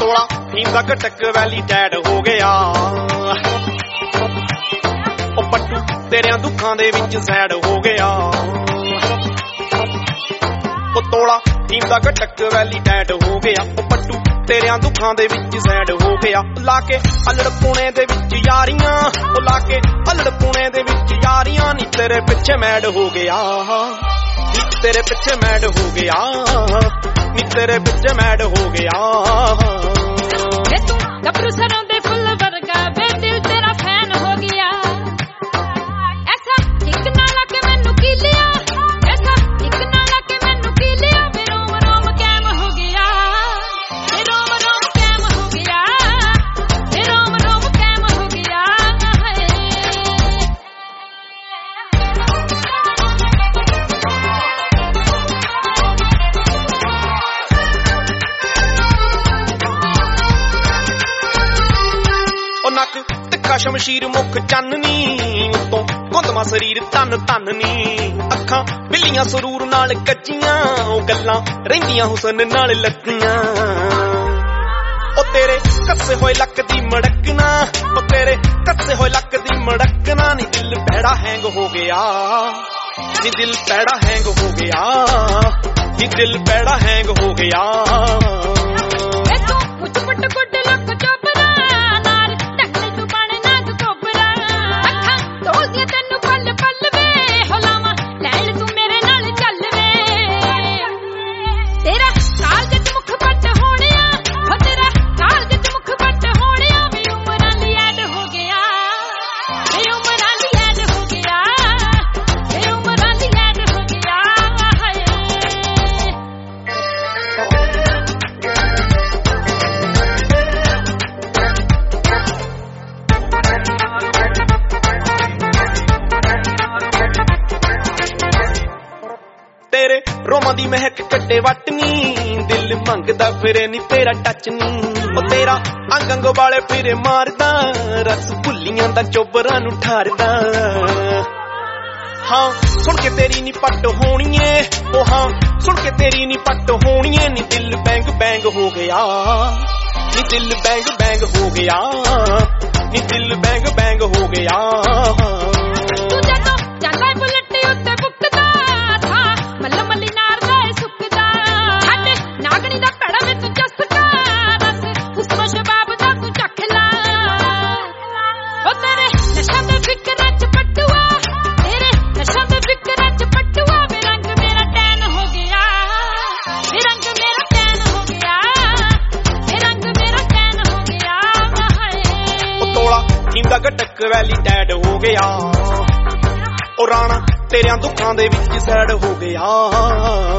ਤੋਲਾ ਫੀਮ ਦਾ ਘਟਕ ਵੈਲੀ ਟੈਡ ਹੋ ਗਿਆ ਉਹ ਪੱਟੂ ਤੇਰਿਆਂ ਦੁੱਖਾਂ ਦੇ ਵਿੱਚ ਸੈਡ ਹੋ ਗਿਆ ਉਹ ਤੋਲਾ ਫੀਮ ਦਾ ਘਟਕ ਵੈਲੀ ਟੈਡ ਹੋ ਗਿਆ ਉਹ ਪੱਟੂ ਤੇਰਿਆਂ ਦੁੱਖਾਂ ਦੇ ਵਿੱਚ ਸੈਡ ਹੋ ਗਿਆ ਲਾ ਕੇ ਅਲੜ ਪੁਣੇ ਦੇ ਵਿੱਚ ਯਾਰੀਆਂ ਉਹ ਲਾ ਕੇ ਅਲੜ ਪੁਣੇ ਦੇ ਵਿੱਚ ਯਾਰੀਆਂ ਨੀ ਤੇਰੇ ਪਿੱਛੇ ਮੈਡ ਹੋ ਗਿਆ ਨੀ ਤੇਰੇ ਪਿੱਛੇ ਮੈਡ ਹੋ ਗਿਆ ਨੀ ਤੇਰੇ ਪਿੱਛੇ ਮੈਡ ਹੋ ਗਿਆ ਵੇ ਤੂੰ ਗੱਭਰੂ ਸਰੋਂ ਦੇ ਫੁੱਲ ਵਰਗਾ ਵੇ ਦਿਲ ਤੇਰਾ ਫੈਨ ਹੋ ਗਿਆ ਐਸਾ ਇੱਕ ਨਾ ਲਾ ਕੇ ਮੈਨੂੰ ਕੀ ਲਿਆ ਐਸਾ ਇੱਕ ਨਾ ਲਾ ਕੇ ਮੈਨੂੰ ਕੀ ਲਿਆ ਵੇ ਰੋਮ ਰੋਮ ਕੈਮ ਹੋ ਗਿਆ ਵੇ ਰੋਮ ਰੋਮ ਕੈਮ ਹੋ ਗਿਆ ਵੇ ਰੋਮ ਰੋਮ ਕੈਮ ਹੋ ਗਿਆ ਉਹ ਨੱਕ ਤਿੱਖਾ ਸ਼ਮਸ਼ੀਰ ਮੁੱਖ ਚੰਨਨੀ ਉਤੋਂ ਗੁੰਦਮਾ ਸਰੀਰ ਤਨ ਤਨ ਨੀ ਅੱਖਾਂ ਬਿੱਲੀਆਂ ਸਰੂਰ ਨਾਲ ਕੱਜੀਆਂ ਉਹ ਗੱਲਾਂ ਰਹਿੰਦੀਆਂ ਹੁਸਨ ਨਾਲ ਲੱਗੀਆਂ ਉਹ ਤੇਰੇ ਕੱਸੇ ਹੋਏ ਲੱਕ ਦੀ ਮੜਕਣਾ ਉਹ ਤੇਰੇ ਕੱਸੇ ਹੋਏ ਲੱਕ ਦੀ ਮੜਕਣਾ ਨੀ ਦਿਲ ਪੈੜਾ ਹੈਂਗ ਹੋ ਗਿਆ ਨੀ ਦਿਲ ਪੈੜਾ ਹੈਂਗ ਹੋ ਗਿਆ ਨੀ ਦਿਲ ਪੈੜਾ ਹੈਂਗ ਹੋ ਗਿਆ ਵੇ ਤੂੰ ਮੁੱਛ ਪੁੱਟ ਗੁੱਡ ਲੱਕ ਚੋਬਰਾ ਨਾਲ ਟੱਕਰੇ ਤੂੰ ਬਣ ਨਾਗ ਕੋਬਰਾ ਅੱਖਾਂ ਢੋਲਦੀਆਂ ਤੈਨੂੰ ਪਲ ਪਲ ਵੇ ਹਲਾਵਾ ਲੈ ਤੂੰ ਮੇਰੇ ਨਾਲ ਚੱਲ ਵੇ ਤੇਰਾ ਕਾਲਜ ਚ ਮੁੱਖ ਪੱਟ ਹੋਣਿਆ ਹੋ ਤੇਰਾ ਕਾਲਜ ਚ ਮੁੱਖ ਪੱਟ ਹੋਣਿਆ ਵੀ ਉਮਰਾਂ ਲਈ ਐਡ ਹੋ ਗਿਆ ਵੀ ਉਮਰਾਂ ਲਈ ਐਡ ਹੋ ਗਿਆ ਵੀ ਉਮਰਾਂ ਲਈ ਐਡ ਹੋ ਗਿਆ ਹਾਏ ਤੇਰੇ ਰੋਮਾਂ ਦੀ ਮਹਿਕ ਕੱਟੇ ਵਟਨੀ ਦਿਲ ਮੰਗਦਾ ਫਿਰੇ ਨੀ ਤੇਰਾ ਟੱਚ ਨੀ ਉਹ ਤੇਰਾ ਅੰਗ ਅੰਗ ਵਾਲੇ ਫਿਰੇ ਮਾਰਦਾ ਰਸ ਭੁੱਲੀਆਂ ਦਾ ਚੋਬਰਾਂ ਨੂੰ ਠਾਰਦਾ ਹਾਂ ਸੁਣ ਕੇ ਤੇਰੀ ਨੀ ਪੱਟ ਹੋਣੀਏ ਉਹ ਹਾਂ ਸੁਣ ਕੇ ਤੇਰੀ ਨੀ ਪੱਟ ਹੋਣੀਏ ਨੀ ਦਿਲ ਬੈਂਗ ਬੈਂਗ ਹੋ ਗਿਆ ਨੀ ਦਿਲ ਬੈਂਗ ਬੈਂਗ ਹੋ ਗਿਆ ਨੀ ਦਿਲ ਬੈਂਗ ਬੈਂਗ ਹੋ ਗਿਆ ਤੂੰ ਜਦੋਂ ਜਾਂਦਾ ਬੁਲਟ ਉੱਤੇ ਬੁੱਕਦਾ ਥਾ ਮੱਲ ਮੱਲੀ ਨਾਰ ਦਾ ਸੁੱਕਦਾ ਸਾਡੇ ਨਾਗਣੀ ਦਾ ਭੜਾ ਵਿੱਚ ਜਸਕਾ ਰਸ ਹੁਸਨ ਸ਼ਬਾਬ ਦਾ ਤੂੰ ਚੱਖ ਲਾ ਉਹ ਤੇਰੇ ਨਸ਼ਾ ਦੇ ਫਿਕਰਾਂ ਚ ਪਟੂਆ ਤੇਰੇ ਨਸ਼ਾ ਦੇ ਫਿਕਰਾਂ ਚ ਪਟੂਆ ਵੇ ਰੰਗ ਮੇਰਾ ਟੈਨ ਹੋ ਗਿਆ ਵੇ ਰੰਗ ਮੇਰਾ ਟੈਨ ਹੋ ਗਿਆ ਵੇ ਰੰਗ ਮੇਰਾ ਟੈਨ ਹੋ ਗਿਆ ਹਾਏ ਉਹ ਤੋਲਾ ਫੀਮ ਦਾ ਘਟਕ ਵੈਲੀ ਟੈਡ ਹੋ ਗਿਆ ਉਹ ਰਾਣਾ ਤੇਰਿਆਂ ਦੁੱਖਾਂ ਦੇ ਵਿੱਚ ਸੈਡ ਹੋ ਗਿਆ